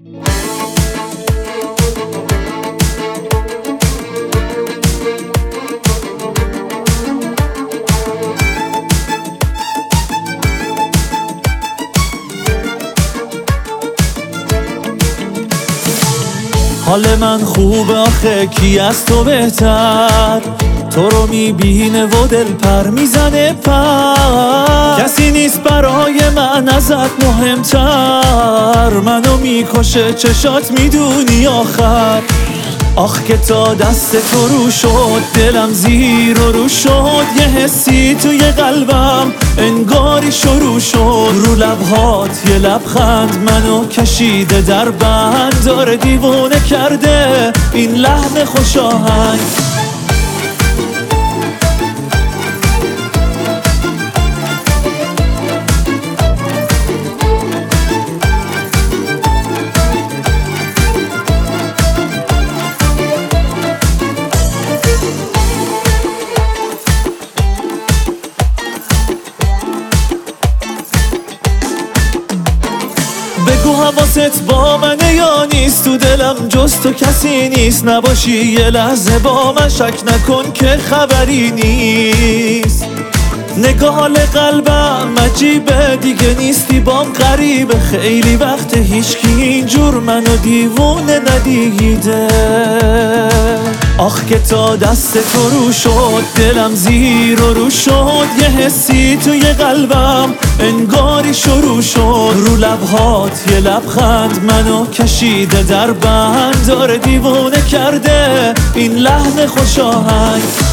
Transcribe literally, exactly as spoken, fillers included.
حال من خوب آخه کی از تو بهتر، تو رو میبینه و دل پر میزنه پر. کسی نیست برای من ازت مهمتر، منو میکشه چشات میدونی آخر. آخ که تا دست تو رو شد دلم زیر و رو شد، یه حسی توی قلبم انگاری شروع شد. رو لبهات یه لبخند منو کشیده در بند، داره دیوونه کرده این لحن خوش آهنگ. بگو حواست با منه یا نیست، تو دلم جز تو کسی نیست. نباشی یه لحظه با من شک نکن که خبری نیست. نگاه حال قلبم عجیبه دیگه نیستی بام غریبه، خیلی وقت هیچکی اینجور منو دیوونه ندیده. آخ که تا دست تو رو شد دلم زیر و رو شد، یه حسی توی قلبم انگاری شروع شد. رو لبهات یه لبخند منو کشیده در بند، داره دیوونه کرده این لحن خوش آهنگ.